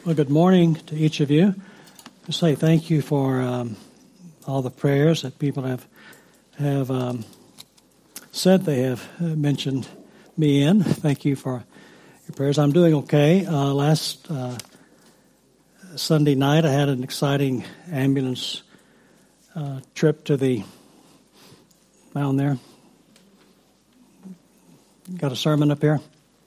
Well, good morning to each of you. I say thank you for all the prayers that people have said they have mentioned me in. Thank you for your prayers. I'm doing okay. Last Sunday night, I had an exciting ambulance trip to the down there. Got a sermon up here?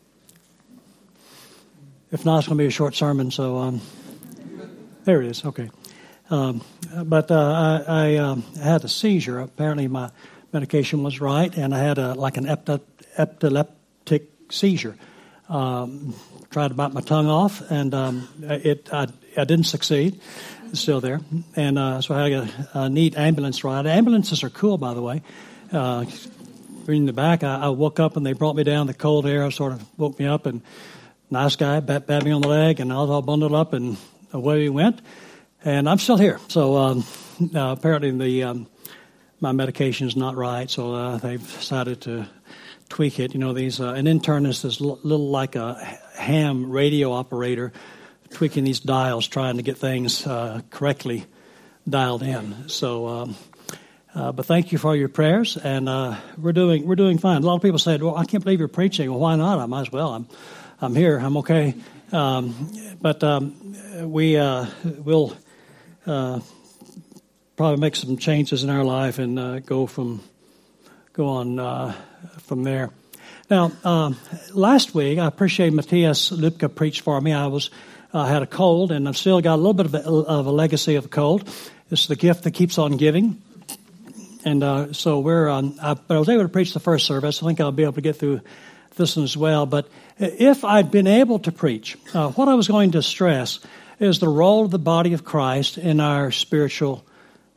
If not, it's going to be a short sermon, so there it is. Okay. But I had a seizure. Apparently my medication was right, and I had an epileptic seizure. Tried to bite my tongue off, and I didn't succeed. It's still there. And so I had a neat ambulance ride. Ambulances are cool, by the way. In the back, I woke up, and they brought me down. The cold air sort of woke me up, and nice guy, pat me on the leg, and I was all bundled up, and away we went. And I'm still here. So apparently my medication is not right, so they've decided to tweak it. You know, these an internist is little like a ham radio operator, tweaking these dials, trying to get things correctly dialed in. So, but thank you for your prayers, and we're doing fine. A lot of people said, "Well, I can't believe you're preaching." Well, why not? I might as well. I'm here. I'm okay. But we will probably make some changes in our life and go on from there. Now, last week, I appreciate Matthias Lupke preached for me. I had a cold, and I've still got a little bit of a legacy of a cold. It's the gift that keeps on giving. And so but I was able to preach the first service. I think I'll be able to get through this one as well. But if I'd been able to preach, what I was going to stress is the role of the body of Christ in our spiritual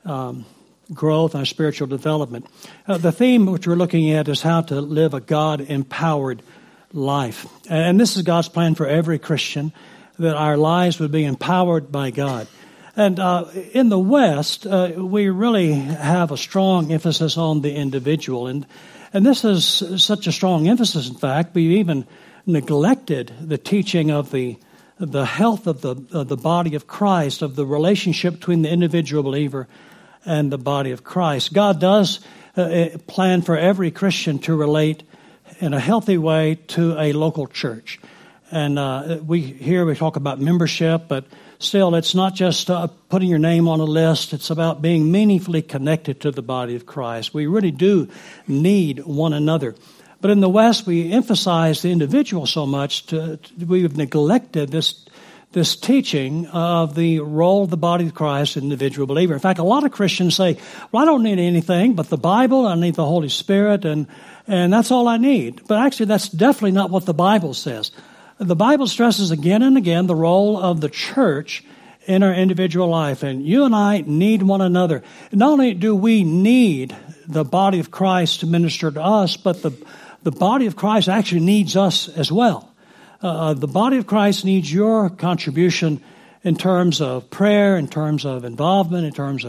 growth, our spiritual development. The theme which we're looking at is how to live a God-empowered life. And this is God's plan for every Christian, that our lives would be empowered by God. And in the West, we really have a strong emphasis on the individual. And this is such a strong emphasis, in fact, we even neglected the teaching of the health of the body of Christ, of the relationship between the individual believer and the body of Christ. God does plan for every Christian to relate in a healthy way to a local church. And we talk about membership, but still, it's not just putting your name on a list. It's about being meaningfully connected to the body of Christ. We really do need one another. But in the West, we emphasize the individual so much, we've neglected this teaching of the role of the body of Christ in the individual believer. In fact, a lot of Christians say, well, I don't need anything but the Bible. I need the Holy Spirit, and that's all I need. But actually, that's definitely not what the Bible says. The Bible stresses again and again the role of the church in our individual life. And you and I need one another. Not only do we need the body of Christ to minister to us, but the body of Christ actually needs us as well. The body of Christ needs your contribution in terms of prayer, in terms of involvement, in terms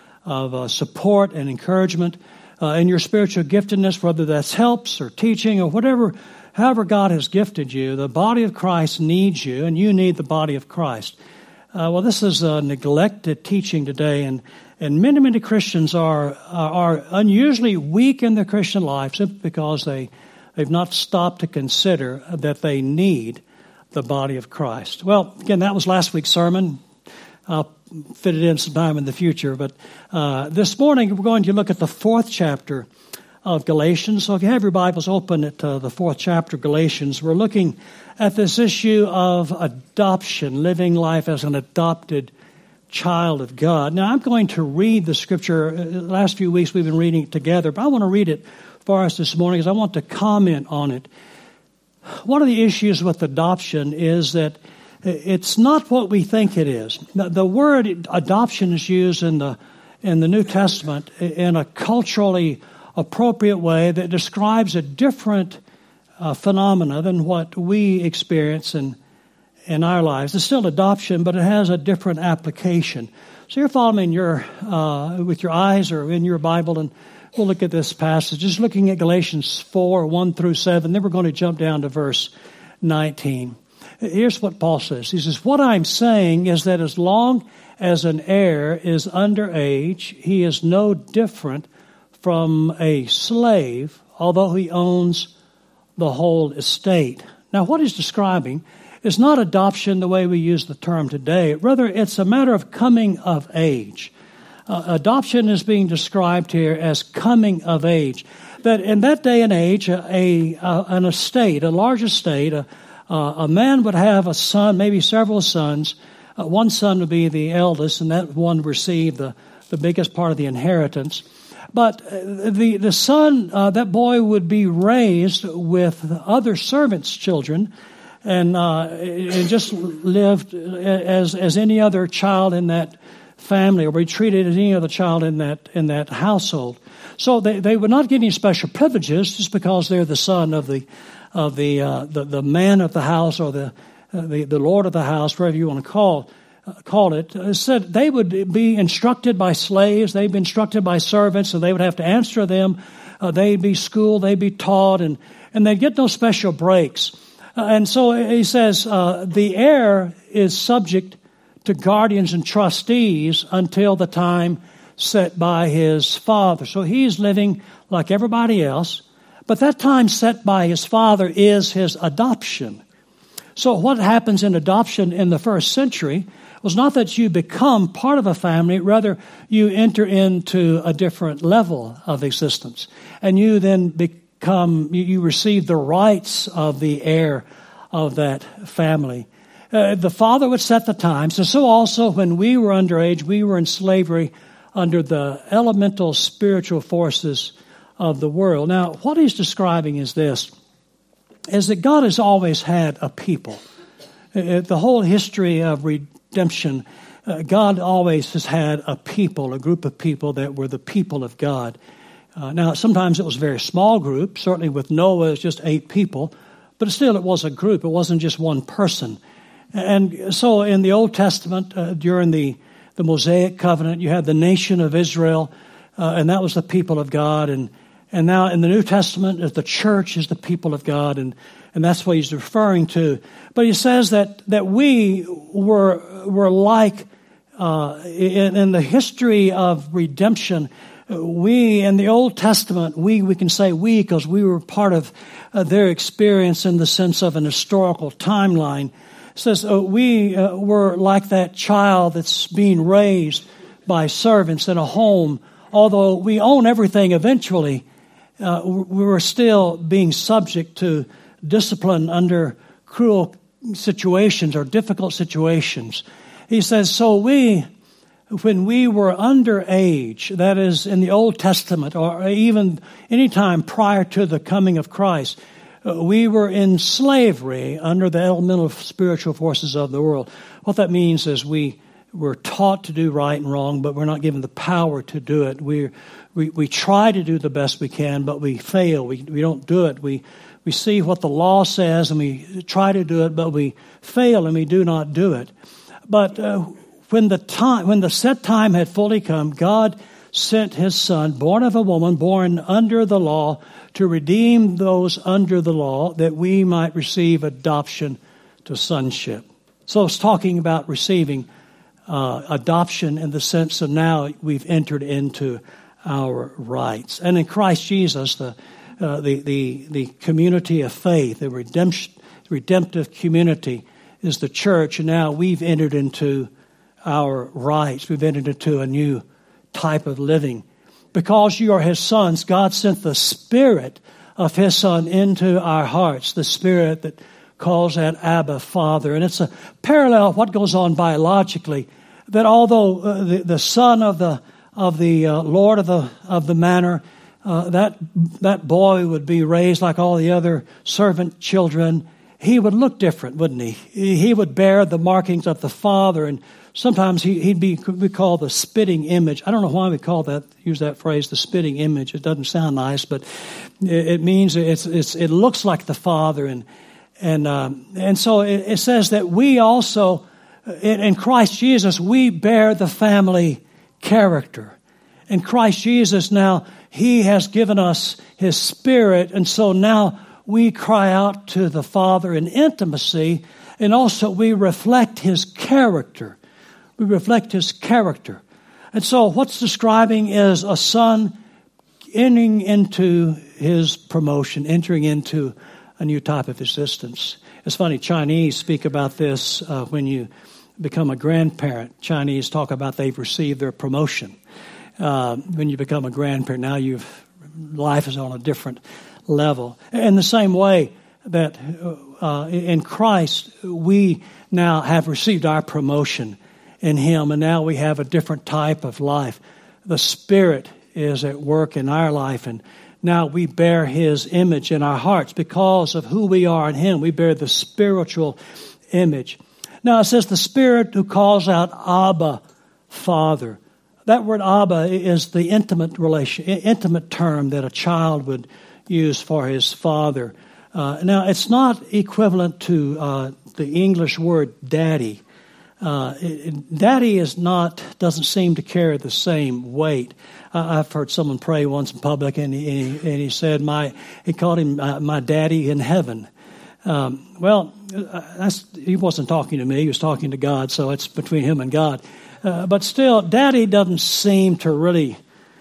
of support and encouragement, in your spiritual giftedness, whether that's helps or teaching or whatever. However God has gifted you, the body of Christ needs you, and you need the body of Christ. Well, this is a neglected teaching today, and many Christians are unusually weak in their Christian life simply because they've not stopped to consider that they need the body of Christ. Well, again, that was last week's sermon. I'll fit it in sometime in the future, but this morning we're going to look at the 4th chapter of Galatians. So if you have your Bibles open at the 4th chapter of Galatians, we're looking at this issue of adoption, living life as an adopted child of God. Now, I'm going to read the scripture. The last few weeks we've been reading it together, but I want to read it for us this morning because I want to comment on it. One of the issues with adoption is that it's not what we think it is. The word adoption is used in the New Testament in a culturally appropriate way that describes a different phenomena than what we experience in our lives. It's still adoption, but it has a different application. So you're following with your eyes or in your Bible, and we'll look at this passage. Just looking at Galatians 4, 1 through 7. Then we're going to jump down to verse 19. Here's what Paul says. He says, what I'm saying is that as long as an heir is under age, he is no different from a slave, although he owns the whole estate. Now, what he's describing is not adoption the way we use the term today. Rather, it's a matter of coming of age. Adoption is being described here as coming of age. That in that day and age, an estate, a large estate, a man would have a son, maybe several sons. One son would be the eldest, and that one received the biggest part of the inheritance. But the son, that boy would be raised with other servants' children, and just lived as any other child in that family, or be treated as any other child in that household. So they would not get any special privileges just because they're the son of the man of the house, or the lord of the house, whatever you want to call it. It said they would be instructed by slaves, they'd be instructed by servants, so they would have to answer them. They'd be schooled, they'd be taught, and they'd get no special breaks. And so he says the heir is subject to guardians and trustees until the time set by his father. So he's living like everybody else, but that time set by his father is his adoption. So what happens in adoption in the first century was not that you become part of a family, rather you enter into a different level of existence. And you then you receive the rights of the heir of that family. The father would set the times. And so also when we were underage, we were in slavery under the elemental spiritual forces of the world. Now, what he's describing is this, is that God has always had a people. The whole history of redemption, God always has had a people, a group of people that were the people of God. Now, sometimes it was a very small group. Certainly with Noah, it's just 8 people. But still, it was a group. It wasn't just one person. And so in the Old Testament, during the Mosaic covenant, you had the nation of Israel, and that was the people of God. And now in the New Testament, the church is the people of God, and that's what he's referring to. But he says that we were like, in the history of redemption, we, in the Old Testament, we can say we because we were part of their experience in the sense of an historical timeline. It says we were like that child that's being raised by servants in a home. Although we own everything eventually, we were still being subject to discipline under cruel situations or difficult situations. He says, so when we were underage, that is in the Old Testament, or even any time prior to the coming of Christ, we were in slavery under the elemental spiritual forces of the world. What that means is we were taught to do right and wrong, but we're not given the power to do it. We try to do the best we can, but we fail. We don't do it. We see what the law says, and we try to do it, but we fail, and we do not do it. But when the set time had fully come, God sent his son, born of a woman, born under the law, to redeem those under the law, that we might receive adoption to sonship. So it's talking about receiving adoption in the sense of now we've entered into our rights. And in Christ Jesus, the community of faith, the redemptive community is the church, and now we've entered into our rights. We've entered into a new type of living. Because you are his sons, God sent the Spirit of his Son into our hearts, the Spirit that calls that Abba, Father. And it's a parallel of what goes on biologically, that although the son of the lord of the manor, that boy would be raised like all the other servant children, he would look different, wouldn't he? He would bear the markings of the father, and sometimes he'd be we call the spitting image. I don't know why we use that phrase, the spitting image. It doesn't sound nice, but it means it looks like the father, and so it says that we also in Christ Jesus we bear the family character. In Christ Jesus now he has given us his Spirit, and so now we cry out to the Father in intimacy, And also we reflect His character. We reflect His character. And so what's describing is a son entering into his promotion, entering into a new type of existence. It's funny, Chinese speak about this when you become a grandparent. Chinese talk about they've received their promotion. When you become a grandparent, now life is on a different level. In the same way that in Christ, we now have received our promotion in Him, and now we have a different type of life. The Spirit is at work in our life, and now we bear His image in our hearts because of who we are in Him. We bear the spiritual image. Now it says the Spirit who calls out, Abba, Father. That word Abba is the intimate term that a child would use for his father. Now it's not equivalent to the English word daddy. Daddy doesn't seem to carry the same weight. I've heard someone pray once in public, and he said he called him my daddy in heaven. He wasn't talking to me; he was talking to God. So it's between him and God. But still, daddy doesn't seem to really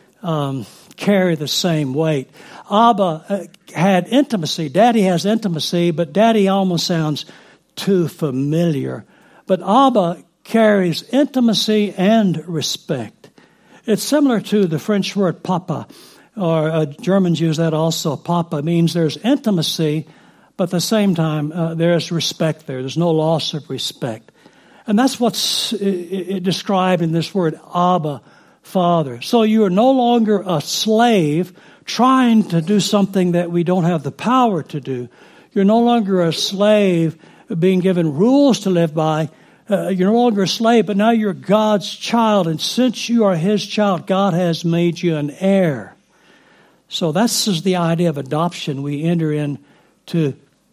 carry the same weight. Abba had intimacy. Daddy has intimacy, but daddy almost sounds too familiar. But Abba carries intimacy and respect. It's similar to the French word papa, or Germans use that also. Papa means there's intimacy, but at the same time there's respect there. There's no loss of respect. And that's what's described in this word, Abba, Father. So you are no longer a slave trying to do something that we don't have the power to do. You're no longer a slave being given rules to live by. You're no longer a slave, but now you're God's child. And since you are His child, God has made you an heir. So that's just the idea of adoption. We enter into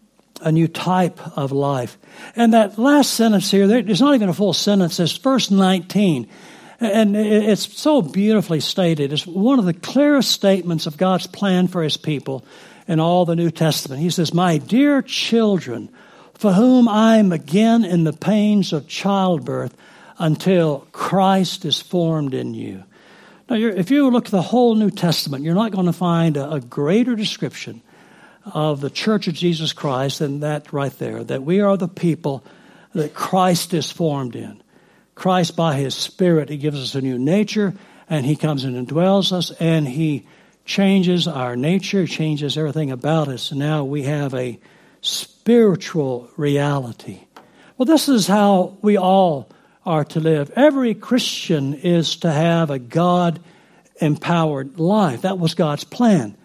a new type of life. And that last sentence here, it's not even a full sentence. It's verse 19. And it's so beautifully stated. It's one of the clearest statements of God's plan for His people in all the New Testament. He says, my dear children, for whom I am again in the pains of childbirth until Christ is formed in you. Now, if you look at the whole New Testament, you're not going to find a greater description of the Church of Jesus Christ than that right there, that we are the people that Christ is formed in. Christ, by His Spirit, He gives us a new nature, and He comes in and dwells us, and He changes our nature, changes everything about us. And now we have a spiritual reality. Well, this is how we all are to live. Every Christian is to have a God-empowered life. That was God's plan.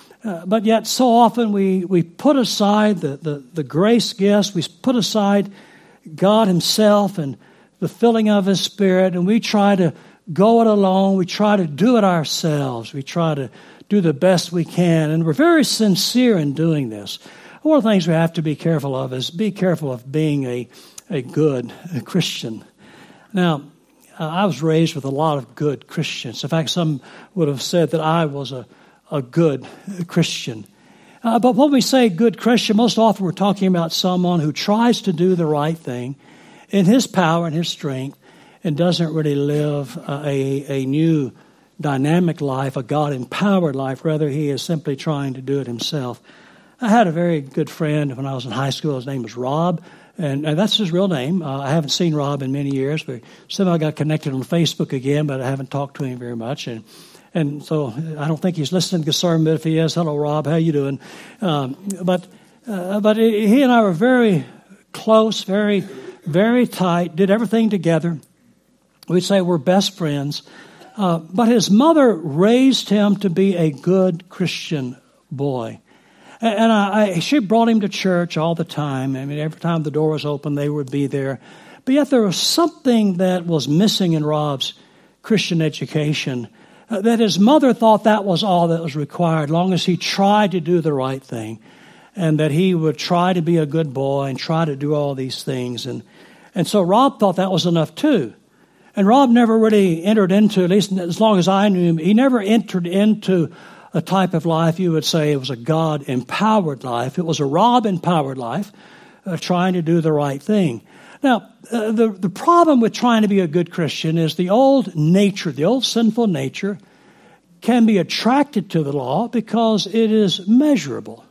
But yet so often we put aside the grace gifts, we put aside God Himself and the filling of His Spirit, and we try to go it alone, we try to do it ourselves, we try to do the best we can, and we're very sincere in doing this. One of the things we have to be careful of is be careful of being a good Christian. Now, I was raised with a lot of good Christians. In fact, some would have said that I was a good Christian. But when we say good Christian, most often we're talking about someone who tries to do the right thing in his power and his strength and doesn't really live a new dynamic life, a God-empowered life. Rather, he is simply trying to do it himself. I had a very good friend when I was in high school. His name was Rob, and that's his real name. I haven't seen Rob in many years, but somehow I got connected on Facebook again, but I haven't talked to him very much. And so I don't think he's listening to the sermon, but if he is, hello, Rob, how you doing? But he and I were very close, very, very tight, did everything together. We'd say we're best friends. But his mother raised him to be a good Christian boy. And she brought him to church all the time. I mean, every time the door was open, they would be there. But yet there was something that was missing in Rob's Christian education, that his mother thought that was all that was required, long as he tried to do the right thing, and that he would try to be a good boy and try to do all these things. And so Rob thought that was enough too. And Rob never really entered into, at least as long as I knew him, he never entered into a type of life you would say it was a God-empowered life. It was a Rob-empowered life. trying to do the right thing. Now, the problem with trying to be a good Christian is the old nature, the old sinful nature, can be attracted to the law because it is measurable.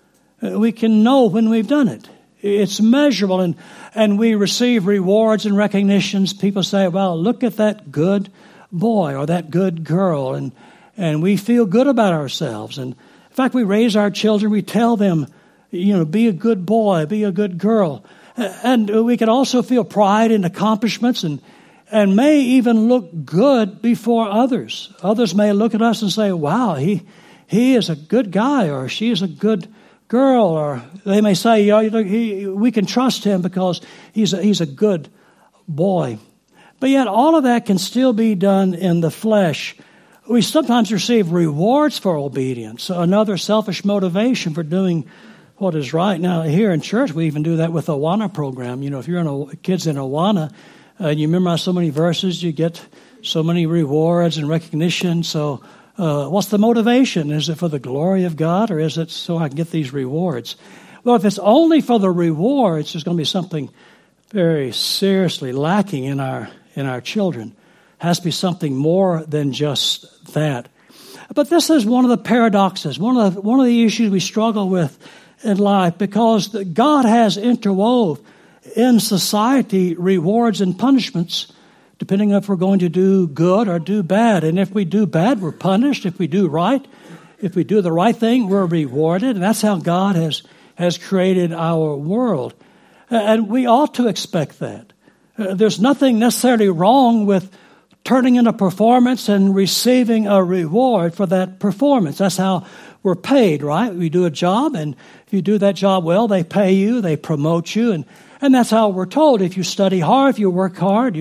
We can know when we've done it. It's measurable, and we receive rewards and recognitions. People say, well, look at that good boy or that good girl, and we feel good about ourselves. And in fact, we raise our children, we tell them, be a good boy, be a good girl. And we can also feel pride in accomplishments and may even look good before others. Others may look at us and say, wow, he is a good guy, or she is a good girl, or they may say, we can trust him because he's a good boy. But yet all of that can still be done in the flesh. We sometimes receive rewards for obedience, another selfish motivation for doing what is right. Now, here in church, we even do that with the Awana program. If you're kids in Awana, and you memorize so many verses, you get so many rewards and recognition. So what's the motivation? Is it for the glory of God, or is it so I can get these rewards? Well, if it's only for the rewards, there's going to be something very seriously lacking in our children. It has to be something more than just that. But this is one of the paradoxes, one of the issues we struggle with in life, because God has interwove in society rewards and punishments depending if we're going to do good or do bad. And if we do bad, we're punished. If we do right, if we do the right thing, we're rewarded. And that's how God has created our world. And we ought to expect that. There's nothing necessarily wrong with turning in a performance and receiving a reward for that performance. That's how we're paid, right? We do a job, and if you do that job well, they pay you, they promote you, and that's how we're told. If you study hard, if you work hard,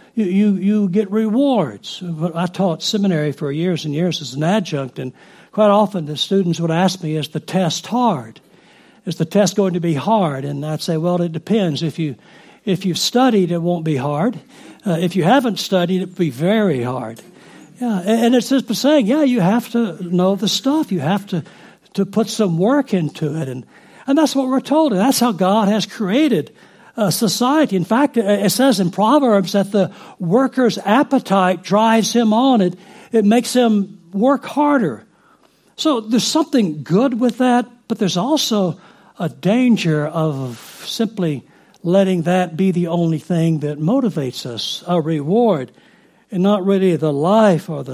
you get rewards. I taught seminary for years and years as an adjunct, and quite often the students would ask me, is the test hard? Is the test going to be hard? And I'd say, well, it depends. If you've studied, it won't be hard. If you haven't studied, it'll be very hard. Yeah, and it's just saying, you have to know the stuff. You have to put some work into it. And that's what we're told. And that's how God has created society. In fact, it says in Proverbs that the worker's appetite drives him on. It makes him work harder. So there's something good with that, but there's also a danger of simply letting that be the only thing that motivates us, a reward, and not really the life or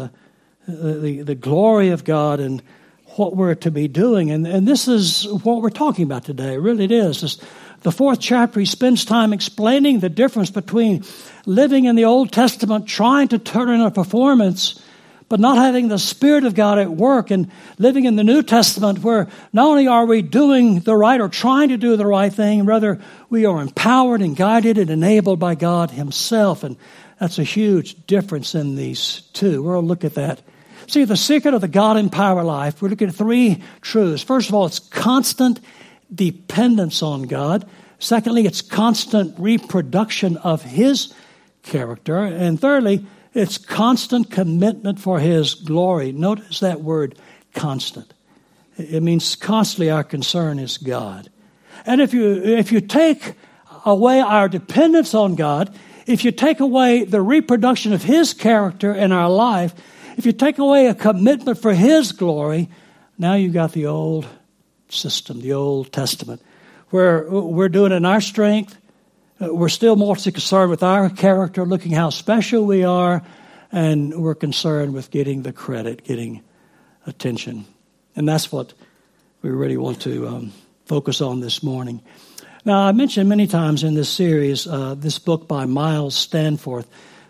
the glory of God and what we're to be doing. And this is what we're talking about today. Really it is. The fourth chapter, he spends time explaining the difference between living in the Old Testament, trying to turn in a performance, but not having the Spirit of God at work, and living in the New Testament where not only are we doing the right or trying to do the right thing, rather we are empowered and guided and enabled by God himself. And that's a huge difference in these two. We'll look at that. See, the secret of the God-empowered life, we're looking at three truths. First of all, it's constant dependence on God. Secondly, it's constant reproduction of his character. And thirdly, it's constant commitment for his glory. Notice that word, constant. It means constantly our concern is God. And if you take away our dependence on God, if you take away the reproduction of his character in our life, if you take away a commitment for his glory, now you've got the old system, the Old Testament, where we're doing it in our strength. We're still mostly concerned with our character, looking how special we are, and we're concerned with getting the credit, getting attention. And that's what we really want to focus on this morning. Now, I mentioned many times in this series this book by Miles Stanforth,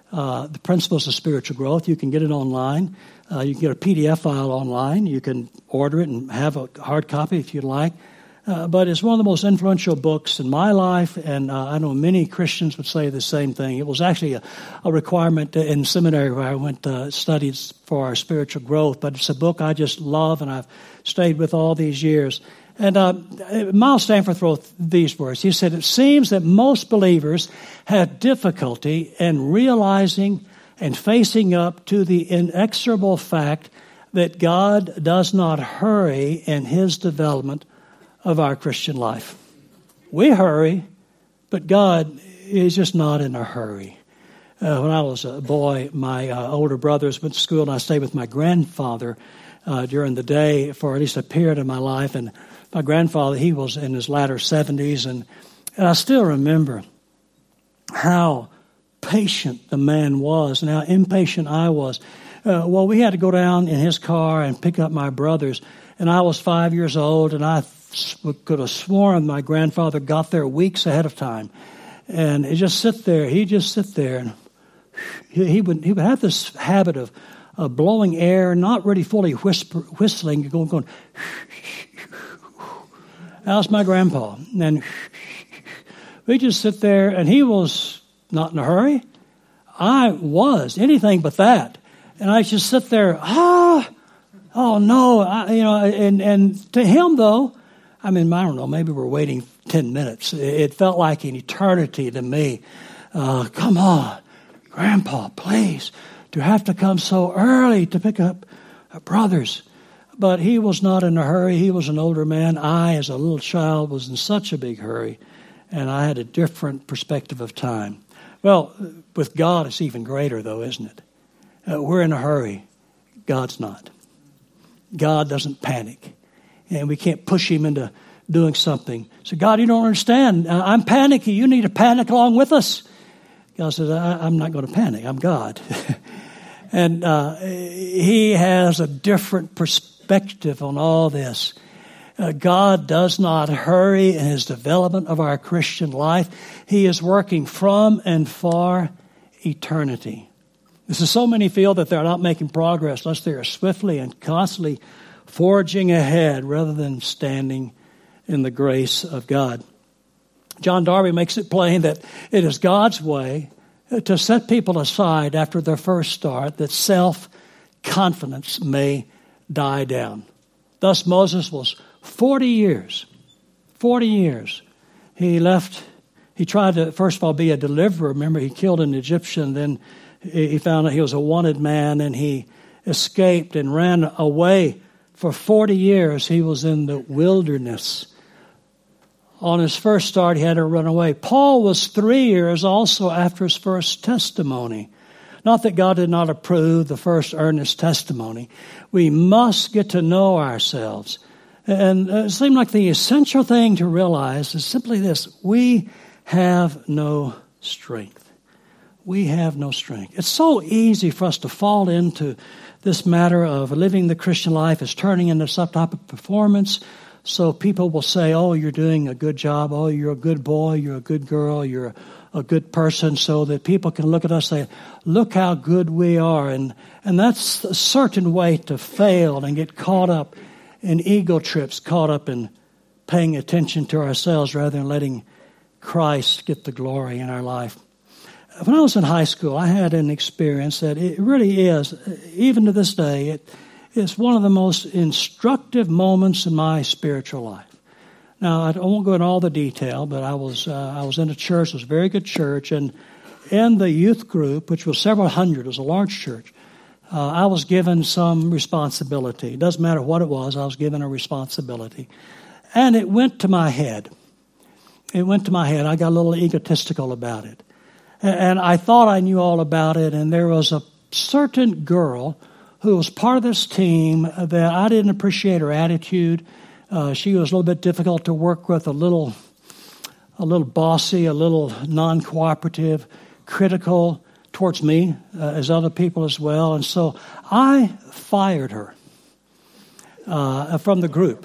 The Principles of Spiritual Growth. You can get it online. You can get a PDF file online. You can order it and have a hard copy if you'd like. But it's one of the most influential books in my life, and I know many Christians would say the same thing. It was actually a requirement in seminary where I went studied for our spiritual growth, but it's a book I just love and I've stayed with all these years. And Miles Stanforth wrote these words. He said, "It seems that most believers have difficulty in realizing and facing up to the inexorable fact that God does not hurry in his development of our Christian life." We hurry, but God is just not in a hurry. When I was a boy, my older brothers went to school, and I stayed with my grandfather during the day for at least a period of my life. And my grandfather, he was in his latter 70s, and I still remember how patient the man was and how impatient I was. Well, we had to go down in his car and pick up my brothers, and I was 5 years old, and I could have sworn my grandfather got there weeks ahead of time. And he'd just sit there, and he would have this habit of blowing air, not really fully whistling, going. That was my grandpa. And we just sit there, and he was not in a hurry. I was anything but that, and I just sit there. Oh no, and to him though, I mean, I don't know. Maybe we're waiting 10 minutes. It felt like an eternity to me. Come on, Grandpa, please. Do you have to come so early to pick up brothers? But he was not in a hurry. He was an older man. I, as a little child, was in such a big hurry, and I had a different perspective of time. Well, with God, it's even greater, though, isn't it? We're in a hurry. God's not. God doesn't panic, and we can't push him into doing something. So, God, you don't understand. I'm panicky. You need to panic along with us. God says, I'm not going to panic. I'm God. And he has a different perspective on all this. God does not hurry in his development of our Christian life. He is working from and for eternity. This is so many feel that they're not making progress unless they are swiftly and constantly forging ahead rather than standing in the grace of God. John Darby makes it plain that it is God's way to set people aside after their first start, that self-confidence may die down. Thus Moses was 40 years. He tried to, first of all, be a deliverer. Remember, he killed an Egyptian. Then he found out he was a wanted man, and he escaped and ran away. For 40 years, he was in the wilderness. On his first start, he had to run away. Paul was 3 years also after his first testimony. Not that God did not approve the first earnest testimony. We must get to know ourselves. And it seemed like the essential thing to realize is simply this: we have no strength. We have no strength. It's so easy for us to fall into this matter of living the Christian life as turning into some type of performance. So people will say, oh, you're doing a good job. Oh, you're a good boy. You're a good girl. You're a good person, so that people can look at us and say, look how good we are. And that's a certain way to fail and get caught up in ego trips, caught up in paying attention to ourselves rather than letting Christ get the glory in our life. When I was in high school, I had an experience that it really is, even to this day, it is one of the most instructive moments in my spiritual life. Now, I won't go into all the detail, but I was in a church. It was a very good church, and in the youth group, which was several hundred, it was a large church, I was given some responsibility. It doesn't matter what it was, I was given a responsibility. And it went to my head. I got a little egotistical about it. And I thought I knew all about it, and there was a certain girl who was part of this team that I didn't appreciate her attitude. She was a little bit difficult to work with, a little bossy, a little non-cooperative, critical towards me as other people as well. And so I fired her from the group.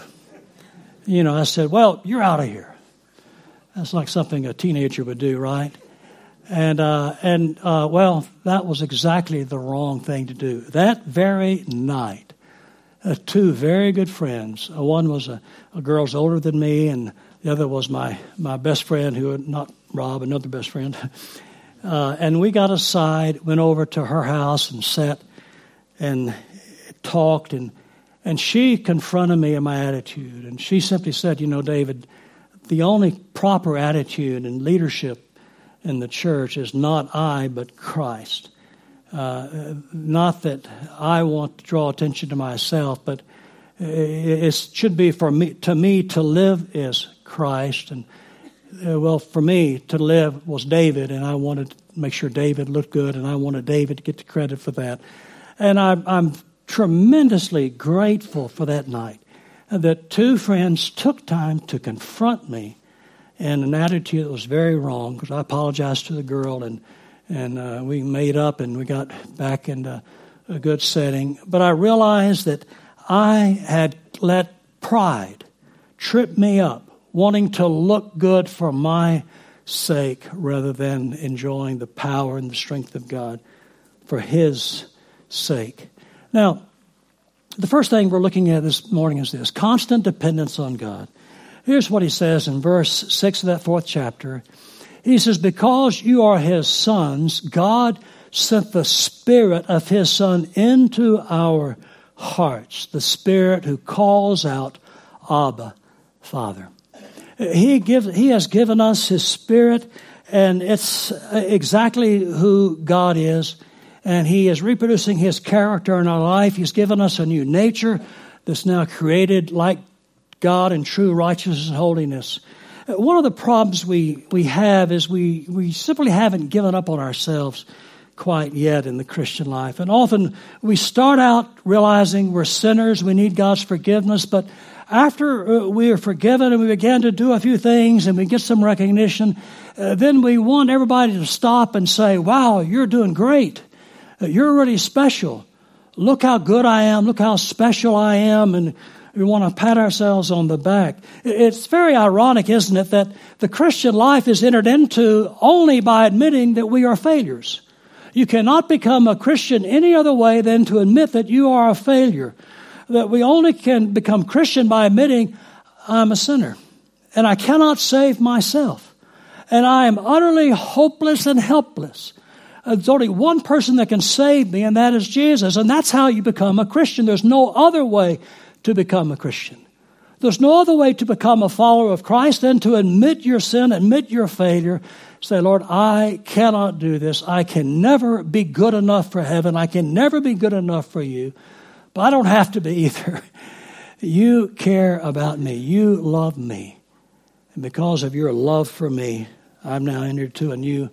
I said, well, you're out of here. That's like something a teenager would do, right? And well, that was exactly the wrong thing to do. That very night, two very good friends. One was a girl's older than me, and the other was my best friend, who not Rob, another best friend. And we got aside, went over to her house and sat and talked, and she confronted me in my attitude. And she simply said, David, the only proper attitude and leadership in the church is not I, but Christ. Not that I want to draw attention to myself, but it should be for me to live as Christ, and well, for me to live was David, and I wanted to make sure David looked good, and I wanted David to get the credit for that. And I'm tremendously grateful for that night, that two friends took time to confront me in an attitude that was very wrong, because I apologized to the girl, and we made up, and we got back into a good setting. But I realized that I had let pride trip me up, wanting to look good for my sake rather than enjoying the power and the strength of God for His sake. Now, the first thing we're looking at this morning is this: constant dependence on God. Here's what he says in verse 6 of that 4th chapter. He says, because you are His sons, God sent the Spirit of His Son into our hearts, the Spirit who calls out, Abba, Father. He has given us His Spirit, and it's exactly who God is, and He is reproducing His character in our life. He's given us a new nature that's now created like God in true righteousness and holiness. One of the problems we have is we simply haven't given up on ourselves quite yet in the Christian life. And often we start out realizing we're sinners, we need God's forgiveness, but after we are forgiven and we begin to do a few things and we get some recognition, then we want everybody to stop and say, wow, you're doing great. You're really special. Look how good I am. Look how special I am. And we want to pat ourselves on the back. It's very ironic, isn't it, that the Christian life is entered into only by admitting that we are failures. You cannot become a Christian any other way than to admit that you are a failure. That we only can become Christian by admitting I'm a sinner and I cannot save myself. And I am utterly hopeless and helpless. There's only one person that can save me, and that is Jesus. And that's how you become a Christian. There's no other way to become a Christian. There's no other way to become a follower of Christ than to admit your sin, admit your failure, say, Lord, I cannot do this. I can never be good enough for heaven. I can never be good enough for you. But I don't have to be either. You care about me. You love me. And because of your love for me, I'm now entered to a new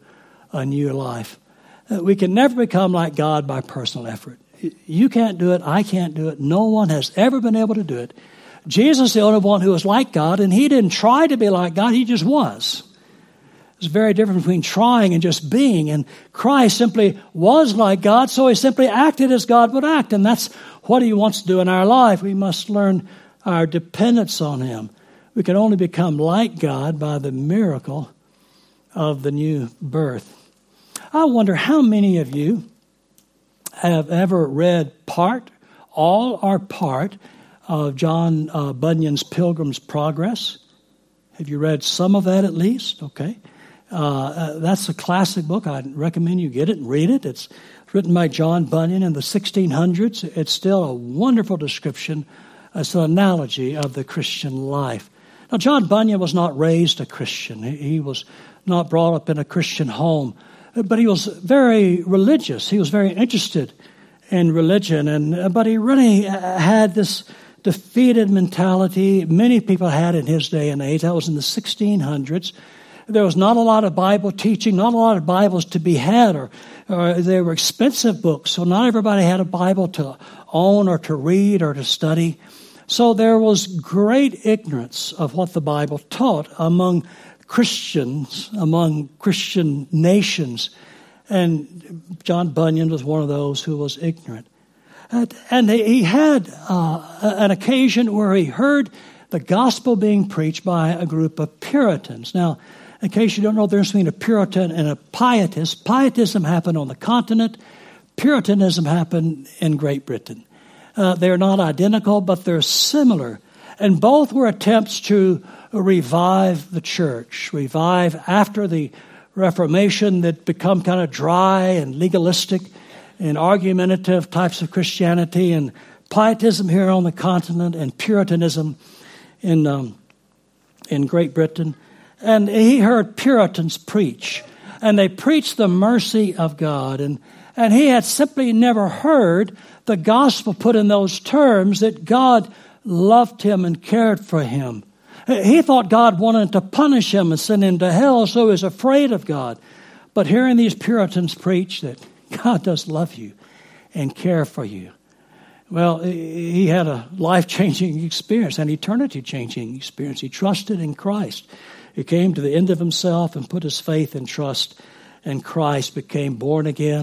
life. We can never become like God by personal effort. You can't do it. I can't do it. No one has ever been able to do it. Jesus is the only one who was like God, and He didn't try to be like God. He just was. It's very different between trying and just being. And Christ simply was like God, so He simply acted as God would act. And that's what He wants to do in our life. We must learn our dependence on Him. We can only become like God by the miracle of the new birth. I wonder how many of you have ever read all or part of John Bunyan's Pilgrim's Progress. Have you read some of that at least? Okay. That's a classic book. I'd recommend you get it and read it. It's written by John Bunyan in the 1600s. It's still a wonderful description. It's an analogy of the Christian life. Now, John Bunyan was not raised a Christian. He was not brought up in a Christian home. But he was very religious. He was very interested in religion. But he really had this defeated mentality many people had in his day and age. That was in the 1600s. There was not a lot of Bible teaching, not a lot of Bibles to be had, or they were expensive books, so not everybody had a Bible to own or to read or to study. So there was great ignorance of what the Bible taught among Christians, among Christian nations. And John Bunyan was one of those who was ignorant. And he had an occasion where he heard the gospel being preached by a group of Puritans. Now, in case you don't know the difference between a Puritan and a Pietist, Pietism happened on the continent. Puritanism happened in Great Britain. They're not identical, but they're similar. And both were attempts to revive the church, revive after the Reformation that become kind of dry and legalistic and argumentative types of Christianity, and Pietism here on the continent and Puritanism in Great Britain. And he heard Puritans preach, and they preached the mercy of God. And he had simply never heard the gospel put in those terms that God loved him and cared for him. He thought God wanted to punish him and send him to hell, so he was afraid of God. But hearing these Puritans preach that God does love you and care for you, well, he had a life-changing experience, an eternity-changing experience. He trusted in Christ. He came to the end of himself and put his faith and trust in Christ, became born again,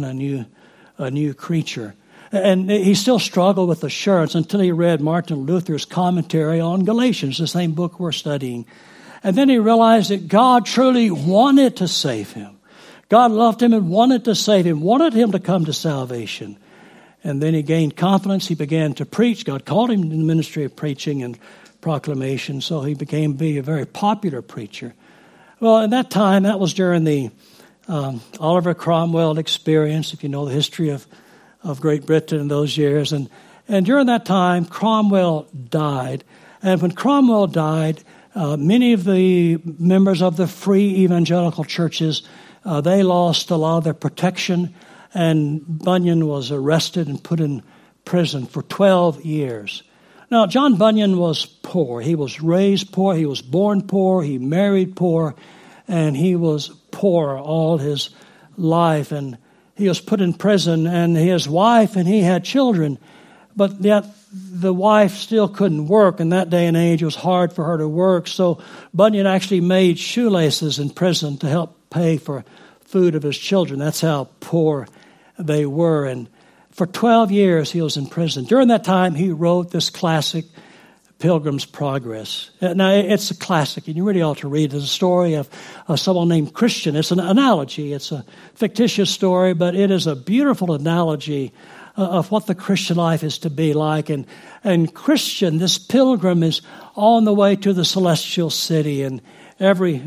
a new creature. And he still struggled with assurance until he read Martin Luther's commentary on Galatians, the same book we're studying. And then he realized that God truly wanted to save him. God loved him and wanted to save him, wanted him to come to salvation. And then he gained confidence. He began to preach. God called him to the ministry of preaching and proclamation, so he became a very popular preacher. Well, at that time, that was during the Oliver Cromwell experience, if you know the history of Great Britain in those years. And during that time, Cromwell died. And when Cromwell died, many of the members of the free evangelical churches, they lost a lot of their protection. And Bunyan was arrested and put in prison for 12 years. Now, John Bunyan was poor. He was raised poor. He was born poor. He married poor. And he was poor all his life. And he was put in prison. And his wife and he had children. But yet the wife still couldn't work. In that day and age, it was hard for her to work. So Bunyan actually made shoelaces in prison to help pay for food of his children. That's how poor they were. And for 12 years he was in prison. During that time he wrote this classic, Pilgrim's Progress. Now it's a classic and you really ought to read it. It's a story of someone named Christian. It's an analogy. It's a fictitious story, but it is a beautiful analogy of what the Christian life is to be like. And Christian, this pilgrim, is on the way to the celestial city, and every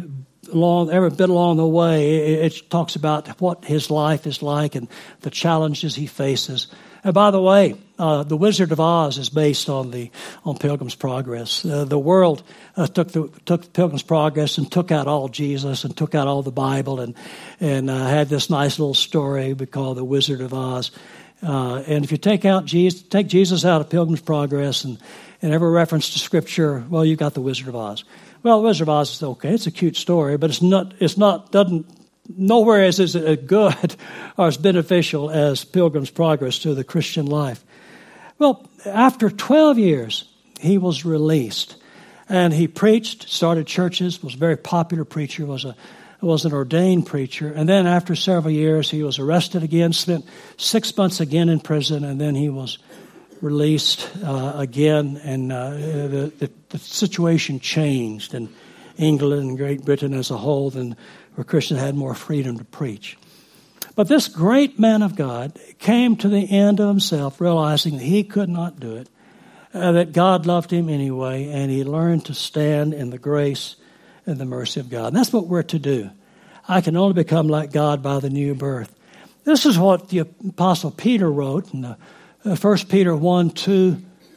bit along the way, it talks about what his life is like and the challenges he faces. And by the way, The Wizard of Oz is based on Pilgrim's Progress. The world took Pilgrim's Progress and took out all Jesus and took out all the Bible and had this nice little story we call The Wizard of Oz. And if you take Jesus out of Pilgrim's Progress and every reference to Scripture, well, you've got The Wizard of Oz. Well, The Wizard of Oz is okay. It's a cute story, but nowhere is it as good or as beneficial as Pilgrim's Progress to the Christian life. Well, after 12 years, he was released, and he preached, started churches, was a very popular preacher, was an ordained preacher, and then after several years, he was arrested again, spent 6 months again in prison, and then he was released again, and the situation changed in England and Great Britain as a whole, and where Christians had more freedom to preach. But this great man of God came to the end of himself, realizing that he could not do it, that God loved him anyway, and he learned to stand in the grace and the mercy of God. And that's what we're to do. I can only become like God by the new birth. This is what the Apostle Peter wrote in 1 Peter 1 through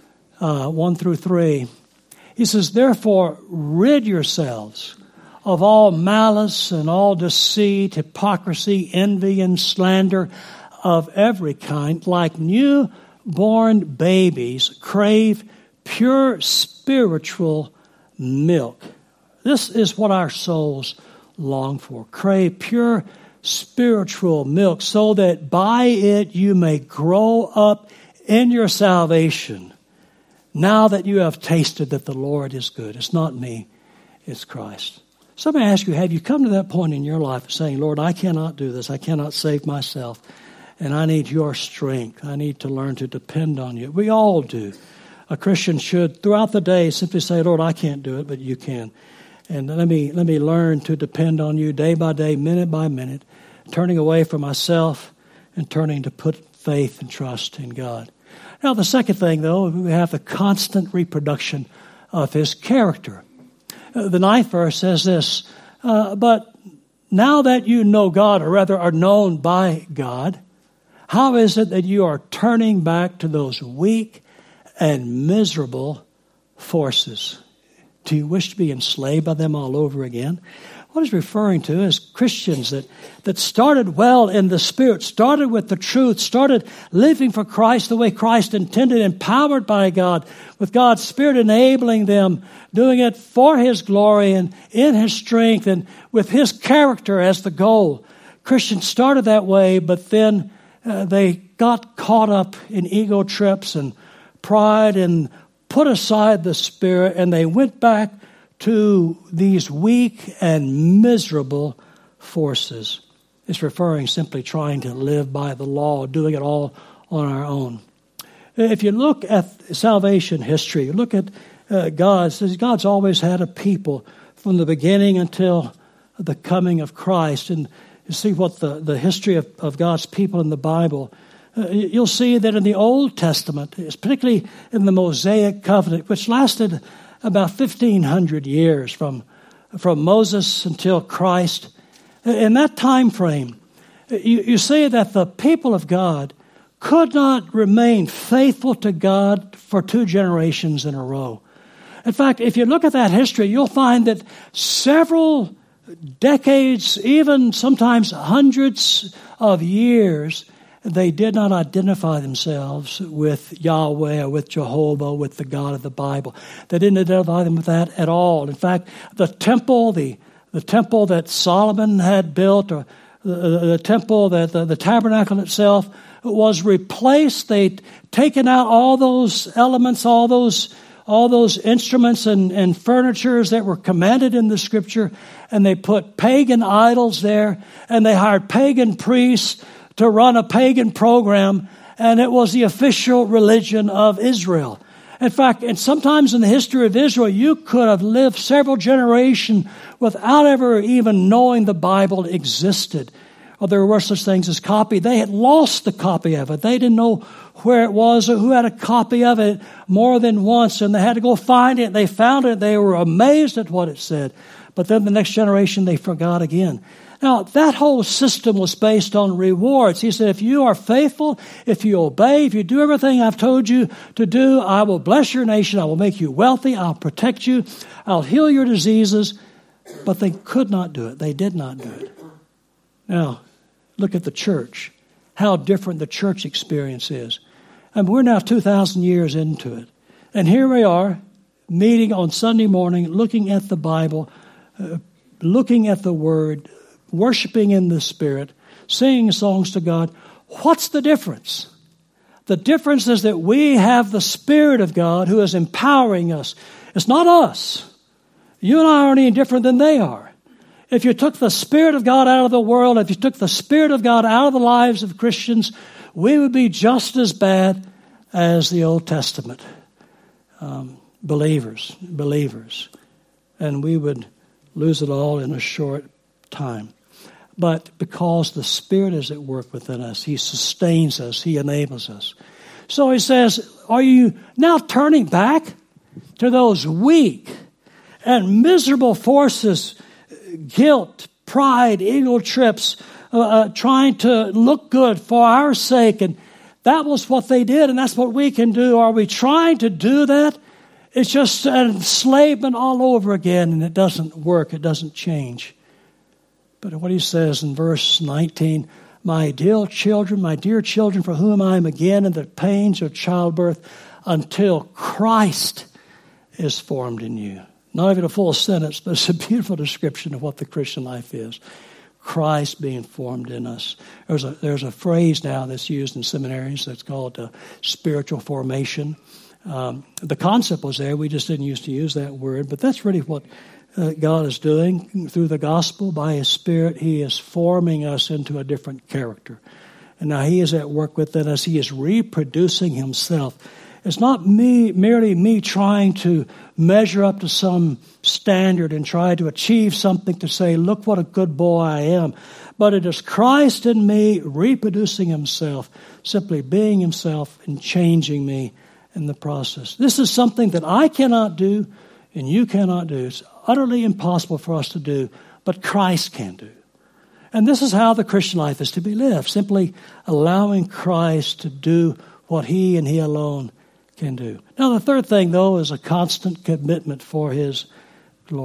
3. He says, "Therefore rid yourselves of all malice and all deceit, hypocrisy, envy, and slander of every kind. Like newborn babies, crave pure spiritual milk." This is what our souls long for. Crave pure spiritual milk, so that by it you may grow up in your salvation, now that you have tasted that the Lord is good. It's not me, it's Christ. So let me ask you, have you come to that point in your life of saying, "Lord, I cannot do this. I cannot save myself, and I need your strength. I need to learn to depend on you." We all do. A Christian should, throughout the day, simply say, "Lord, I can't do it, but you can. And let me learn to depend on you day by day, minute by minute, turning away from myself and turning to put faith and trust in God." Now, the second thing, though, we have the constant reproduction of his character. The 9th verse says this, "But now that you know God, or rather are known by God, how is it that you are turning back to those weak and miserable forces? Do you wish to be enslaved by them all over again?" What he's referring to is Christians that started well in the Spirit, started with the truth, started living for Christ the way Christ intended, empowered by God, with God's Spirit enabling them, doing it for His glory and in His strength and with His character as the goal. Christians started that way, but then they got caught up in ego trips and pride and put aside the Spirit, and they went back to these weak and miserable forces. It's referring simply trying to live by the law, doing it all on our own. If you look at salvation history, look at God's always had a people from the beginning until the coming of Christ. And you see what the history of God's people in the Bible, you'll see that in the Old Testament, particularly in the Mosaic covenant, which lasted about 1,500 years from Moses until Christ. In that time frame, you see that the people of God could not remain faithful to God for 2 generations in a row. In fact, if you look at that history, you'll find that several decades, even sometimes hundreds of years, they did not identify themselves with Yahweh or with Jehovah, with the God of the Bible. They didn't identify them with that at all. In fact, the temple that Solomon had built, or the temple, the tabernacle itself, was replaced. They'd taken out all those elements, all those instruments and furnitures that were commanded in the Scripture, and they put pagan idols there, and they hired pagan priests to run a pagan program, and it was the official religion of Israel. In fact, and sometimes in the history of Israel, you could have lived several generations without ever even knowing the Bible existed. Or there were such things as copy. They had lost the copy of it. They didn't know where it was or who had a copy of it more than once, and they had to go find it. They found it. They were amazed at what it said. But then the next generation, they forgot again. Now, that whole system was based on rewards. He said, if you are faithful, if you obey, if you do everything I've told you to do, I will bless your nation. I will make you wealthy. I'll protect you. I'll heal your diseases. But they could not do it. They did not do it. Now, look at the church, how different the church experience is. And we're now 2,000 years into it. And here we are, meeting on Sunday morning, looking at the Bible, looking at the Word, worshiping in the Spirit, singing songs to God. What's the difference? The difference is that we have the Spirit of God who is empowering us. It's not us. You and I aren't any different than they are. If you took the Spirit of God out of the world, if you took the Spirit of God out of the lives of Christians, we would be just as bad as the Old Testament believers. And we would lose it all in a short time. But because the Spirit is at work within us, He sustains us, He enables us. So He says, are you now turning back to those weak and miserable forces, guilt, pride, ego trips, trying to look good for our sake? And that was what they did, and that's what we can do. Are we trying to do that? It's just an enslavement all over again, and it doesn't work. It doesn't change. But what He says in verse 19, my dear children, for whom I am again in the pains of childbirth, until Christ is formed in you. Not even a full sentence, but it's a beautiful description of what the Christian life is. Christ being formed in us. There's a phrase now that's used in seminaries that's called spiritual formation. The concept was there. We just didn't used to use that word. But that's really what God is doing through the gospel. By His Spirit, He is forming us into a different character. And now He is at work within us. He is reproducing Himself. It's not merely me trying to measure up to some standard and try to achieve something to say, look what a good boy I am. But it is Christ in me reproducing Himself, simply being Himself and changing me in the process. This is something that I cannot do and you cannot do. It's utterly impossible for us to do, but Christ can do. And this is how the Christian life is to be lived, simply allowing Christ to do what He and He alone can do. Now, the third thing, though, is a constant commitment for His glory.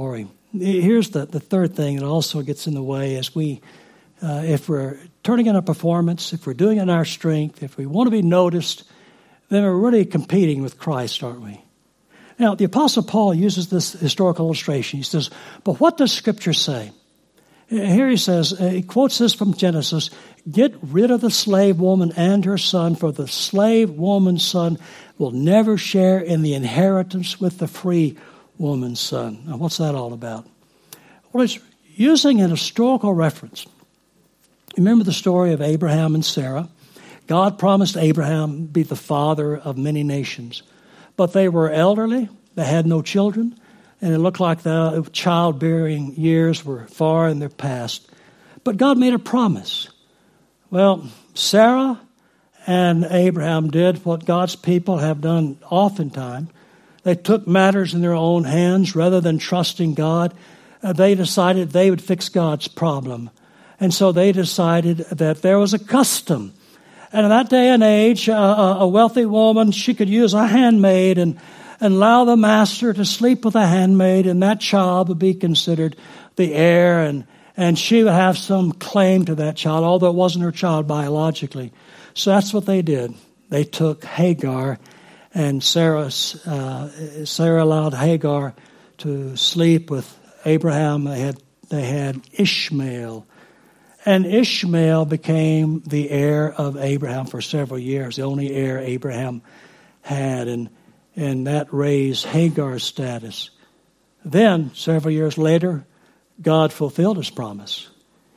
here's the third thing that also gets in the way is if we're turning in our performance, if we're doing it in our strength, if we want to be noticed, then we're really competing with Christ, aren't we? Now, the Apostle Paul uses this historical illustration. He says, but what does Scripture say? Here he says, he quotes this from Genesis, get rid of the slave woman and her son, for the slave woman's son will never share in the inheritance with the free woman's son. Now, what's that all about? Well, it's using an historical reference. Remember the story of Abraham and Sarah? God promised Abraham be the father of many nations. But they were elderly, they had no children, and it looked like the childbearing years were far in their past. But God made a promise. Well, Sarah and Abraham did what God's people have done oftentimes. They took matters in their own hands rather than trusting God. They decided they would fix God's problem. And so they decided that there was a custom. And in that day and age, a wealthy woman, she could use a handmaid and allow the master to sleep with a handmaid, and that child would be considered the heir, and she would have some claim to that child, although it wasn't her child biologically. So that's what they did. They took Hagar, and Sarah allowed Hagar to sleep with Abraham. They had Ishmael. And Ishmael became the heir of Abraham for several years, the only heir Abraham had, and that raised Hagar's status. Then, several years later, God fulfilled his promise,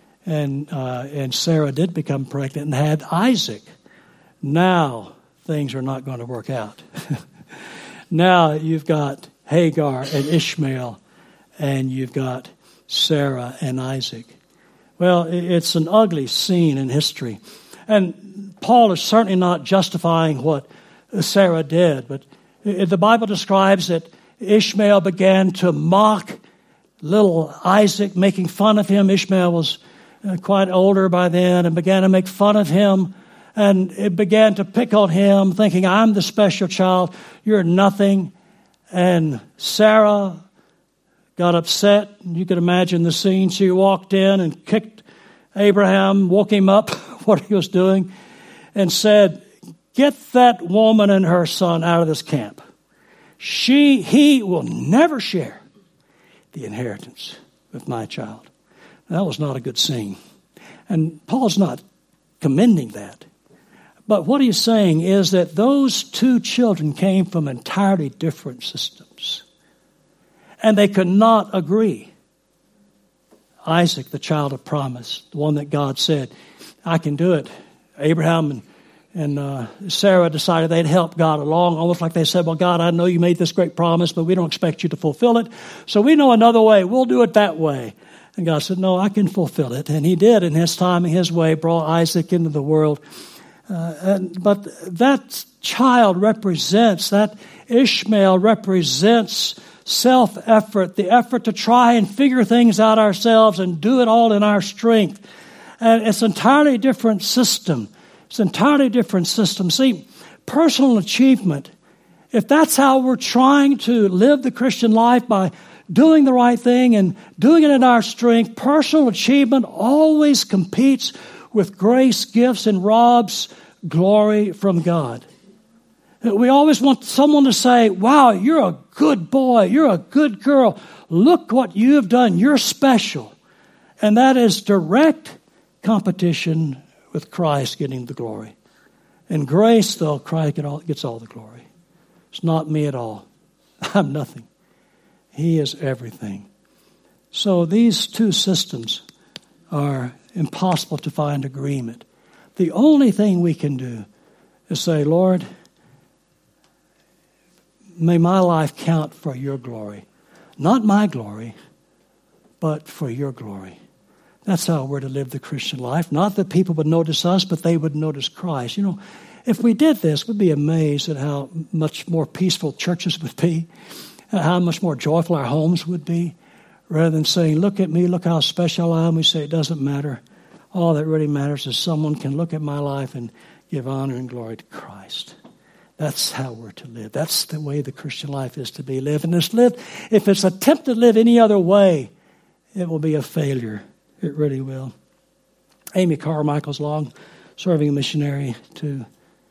and Sarah did become pregnant and had Isaac. Now, things are not going to work out. Now you've got Hagar and Ishmael, and you've got Sarah and Isaac. Well, it's an ugly scene in history. And Paul is certainly not justifying what Sarah did, but the Bible describes that Ishmael began to mock little Isaac, making fun of him. Ishmael was quite older by then and began to make fun of him, and it began to pick on him, thinking, I'm the special child, you're nothing. And Sarah got upset. You could imagine the scene. She walked in and kicked Abraham, woke him up, what he was doing, and said, get that woman and her son out of this camp. He will never share the inheritance with my child. That was not a good scene. And Paul's not commending that. But what he's saying is that those two children came from entirely different systems. And they could not agree. Isaac, the child of promise, the one that God said, I can do it. Abraham and Sarah decided they'd help God along, almost like they said, well, God, I know you made this great promise, but we don't expect you to fulfill it. So we know another way. We'll do it that way. And God said, no, I can fulfill it. And he did in his time, in his way, brought Isaac into the world. But that child represents, that Ishmael represents self-effort, the effort to try and figure things out ourselves and do it all in our strength. And it's an entirely different system. It's an entirely different system. See, personal achievement, if that's how we're trying to live the Christian life by doing the right thing and doing it in our strength, personal achievement always competes with grace gifts and robs glory from God. We always want someone to say, wow, you're a good boy, you're a good girl. Look what you have done, you're special. And that is direct competition with Christ getting the glory. In grace, though, Christ gets all the glory. It's not me at all. I'm nothing. He is everything. So these two systems are impossible to find agreement. The only thing we can do is say, Lord, may my life count for your glory. Not my glory, but for your glory. That's how we're to live the Christian life. Not that people would notice us, but they would notice Christ. You know, if we did this, we'd be amazed at how much more peaceful churches would be, how much more joyful our homes would be. Rather than saying, look at me, look how special I am, we say it doesn't matter. All that really matters is someone can look at my life and give honor and glory to Christ. That's how we're to live. That's the way the Christian life is to be lived. And if it's attempted to live any other way, it will be a failure. It really will. Amy Carmichael's long-serving missionary to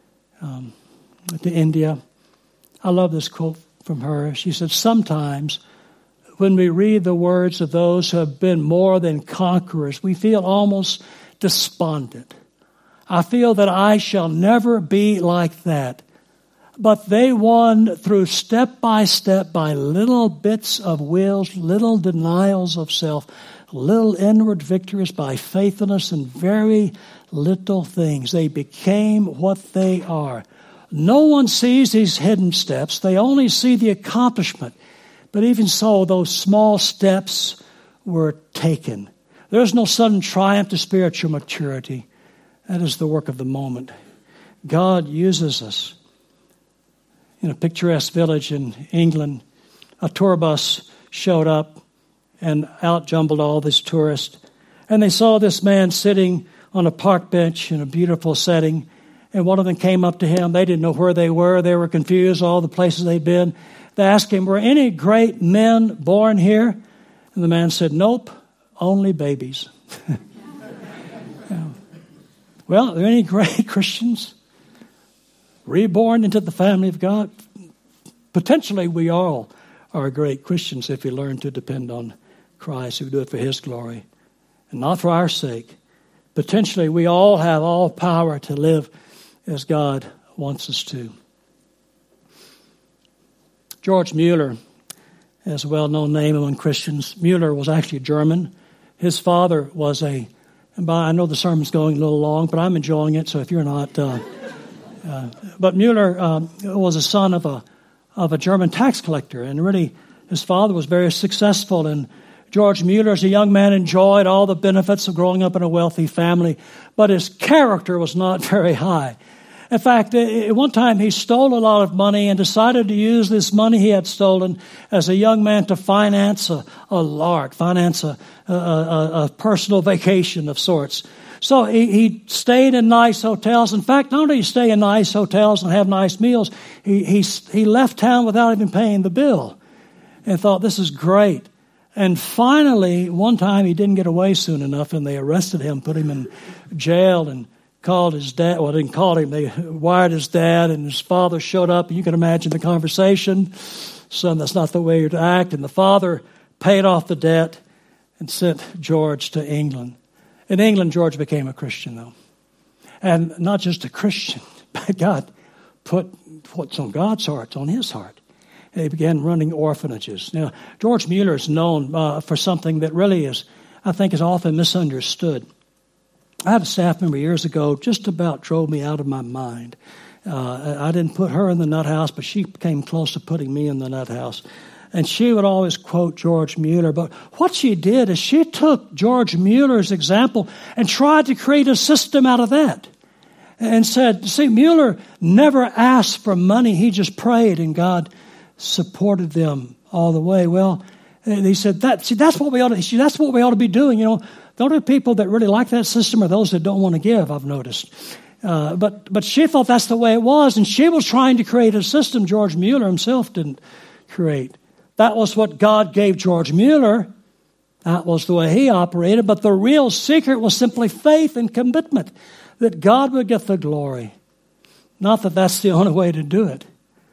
India. I love this quote from her. She said, sometimes when we read the words of those who have been more than conquerors, we feel almost despondent. I feel that I shall never be like that. But they won through step by little bits of wills, little denials of self, little inward victories by faithfulness in very little things. They became what they are. No one sees these hidden steps. They only see the accomplishment. But even so, those small steps were taken. There's no sudden triumph to spiritual maturity. That is the work of the moment. God uses us. In a picturesque village in England, a tour bus showed up and out-jumbled all these tourists. And they saw this man sitting on a park bench in a beautiful setting. And one of them came up to him. They didn't know where they were. They were confused, all the places they'd been. They asked him, were any great men born here? And the man said, nope, only babies. Well, are there any great Christians reborn into the family of God? Potentially, we all are great Christians if we learn to depend on Christ, who do it for His glory, and not for our sake. Potentially, we all have all power to live as God wants us to. George Mueller is a well-known name among Christians. Mueller was actually German. His father was I know the sermon's going a little long, but I'm enjoying it, so if you're not... But Mueller was a son of a German tax collector, and really his father was very successful. And George Mueller, as a young man, enjoyed all the benefits of growing up in a wealthy family, but his character was not very high. In fact, at one time he stole a lot of money and decided to use this money he had stolen as a young man to finance a personal vacation of sorts. So he stayed in nice hotels. In fact, not only did he stay in nice hotels and have nice meals, he left town without even paying the bill and thought, this is great. And finally, one time he didn't get away soon enough, and they arrested him, put him in jail, and called his dad. Well, they didn't call him. They wired his dad, and his father showed up. And you can imagine the conversation. Son, that's not the way you're to act. And the father paid off the debt and sent George to England. In England, George became a Christian, though. And not just a Christian, but God put what's on God's heart, on his heart. And he began running orphanages. Now, George Mueller is known for something that really is, I think, is often misunderstood. I had a staff member years ago just about drove me out of my mind. I didn't put her in the nut house, but she came close to putting me in the nut house. And she would always quote George Mueller. But what she did is she took George Mueller's example and tried to create a system out of that. And said, see, Mueller never asked for money. He just prayed, and God supported them all the way. Well, he said, that's what we ought to be doing. You know, the only people that really like that system are those that don't want to give, I've noticed. But she thought that's the way it was, and she was trying to create a system George Mueller himself didn't create. That was what God gave George Mueller. That was the way he operated. But the real secret was simply faith and commitment that God would get the glory. Not that that's the only way to do it.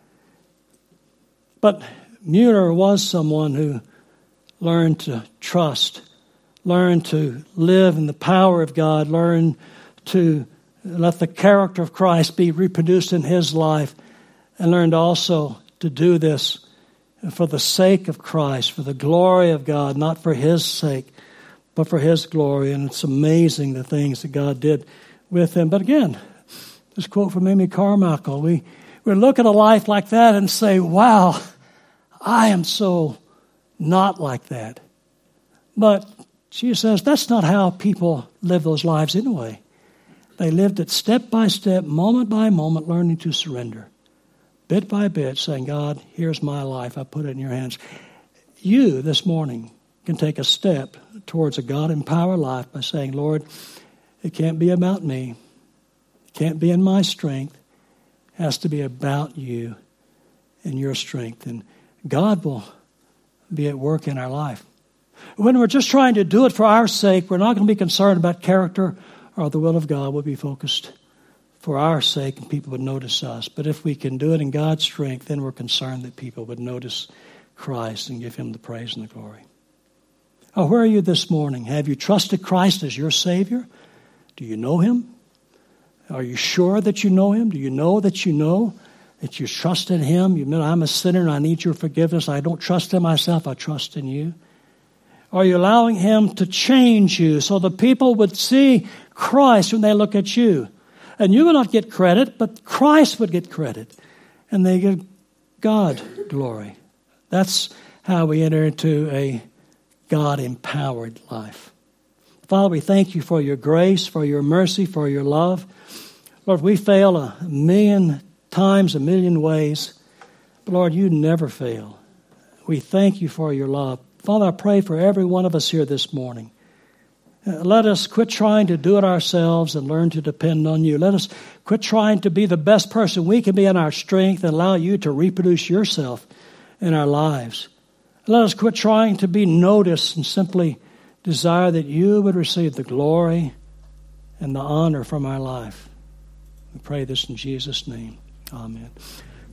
But Mueller was someone who learned to trust, learned to live in the power of God, learned to let the character of Christ be reproduced in his life, and learned also to do this for the sake of Christ, for the glory of God, not for his sake, but for his glory. And it's amazing the things that God did with him. But again, this quote from Amy Carmichael, we look at a life like that and say, wow, I am so not like that. But she says that's not how people live those lives anyway. They lived it step by step, moment by moment, learning to surrender. Bit by bit, saying, God, here's my life. I put it in your hands. You, this morning, can take a step towards a God-empowered life by saying, Lord, it can't be about me. It can't be in my strength. has to be about you and your strength. And God will be at work in our life. When we're just trying to do it for our sake, we're not going to be concerned about character or the will of God. We'll be focused for our sake and people would notice us. But if we can do it in God's strength, then we're concerned that people would notice Christ and give him the praise and the glory. Oh, where are you this morning? Have you trusted Christ as your Savior? Do you know him? Are you sure that you know him? Do you know that you trust in him? You know, I'm a sinner and I need your forgiveness. I don't trust in myself. I trust in you. Are you allowing him to change you so the people would see Christ when they look at you? And you will not get credit, but Christ would get credit. And they give God glory. That's how we enter into a God-empowered life. Father, we thank you for your grace, for your mercy, for your love. Lord, we fail a million times, a million ways. But Lord, you never fail. We thank you for your love. Father, I pray for every one of us here this morning. Let us quit trying to do it ourselves and learn to depend on you. Let us quit trying to be the best person we can be in our strength and allow you to reproduce yourself in our lives. Let us quit trying to be noticed and simply desire that you would receive the glory and the honor from our life. We pray this in Jesus' name. Amen.